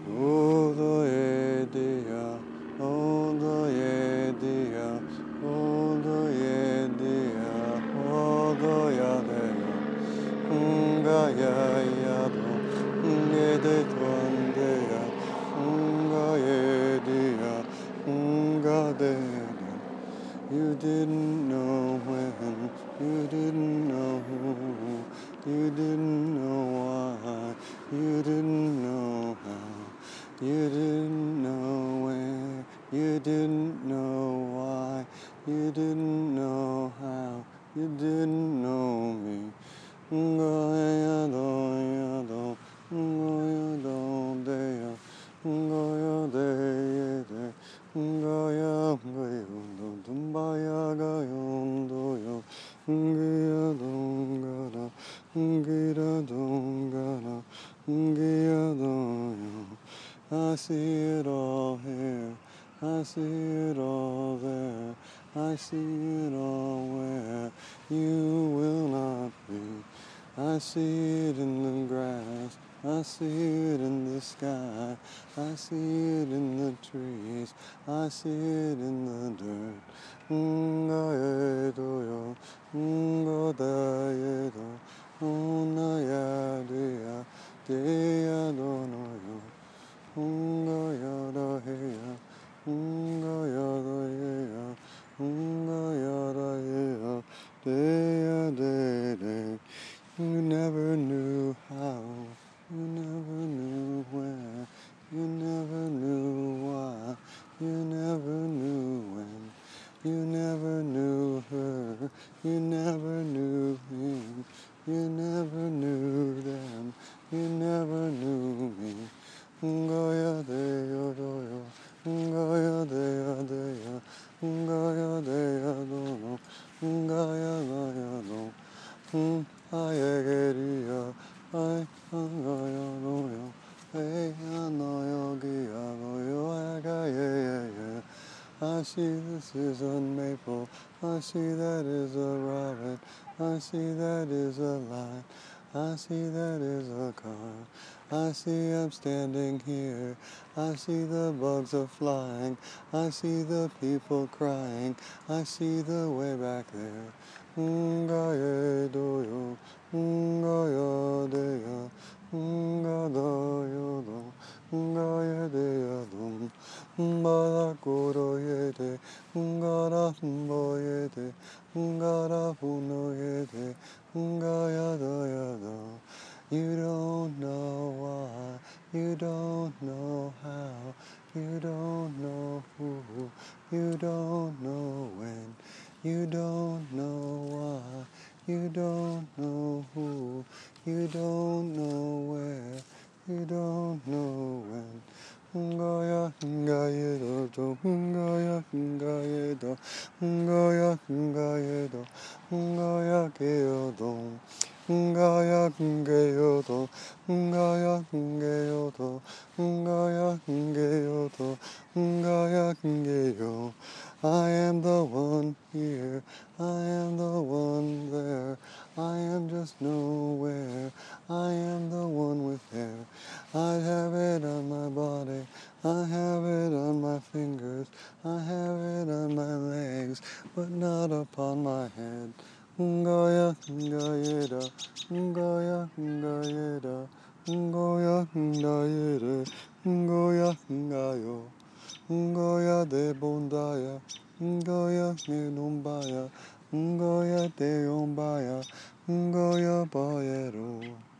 Odoyedia, Odoyedia, Odoyedia, Odoyadeya, Ungayayado, Ungedetwandeya, Ungayedia, Ungadeya. You didn't know when, you didn't know who, you didn't know why, you didn't know how, you didn't know where, you didn't know why, you didn't know how, you didn't know me. Ngoyado, ngoyado, deya, ngoyade, ngoya, ngoyondo, dumbaya, gayondo, ngiya, dongara, ngira, dongara, ngiya, doyo. I see it all here, I see it all there, I see it all where you will not be. I see it in the grass, I see it in the sky, I see it in the trees, I see it in the dirt. Ngayedoyo, ngodayedo, onayadea, deyadonoyo, ungayadaheya, ungayadaheya, ungayadaheya, deyadede. You never knew how, you never knew where, you never knew why, you never knew when, you never knew her, you never knew him, you never knew them, you never knew me. Ngaya deya doya, ngaya deya deya, ngaya deya dono, ngaya daya do. Ayegeria, I anoyo, hey anoyo, gianoyo, agaye. I see this is a maple, I see that is a rabbit, I see that is a lion, I see that is a car. I see I'm standing here, I see the bugs are flying, I see the people crying, I see the way back there. Ungaye doyo, ungaya deya, ungadayo do, ungaya deya dum, umbadakoro yede, ungara mboyede, ungara puno yede, ungaya doya do. You don't know why, you don't know how, you don't know who, you don't know when, you don't know why, you don't know who, you don't know where, you don't know when. Ngoya ngayedo do, ngoya ngayedo, ngoya ngayedo, ngoya geodo. Ngaya ngeyodo, ngaya ngeyodo, ngaya ngeyodo, ngaya ngeyo. I am the one here, I am the one there, I am just nowhere, I am the one with hair. I have it on my body, I have it on my fingers, I have it on my legs, but not upon my head. Ngoya ngayeda, ngoya ngayeda, ngoya ngayede, ngoya ngayo, ngoya de bondaya, ngoya nenumbaya, ngoya de ombaya, ngoya bayero.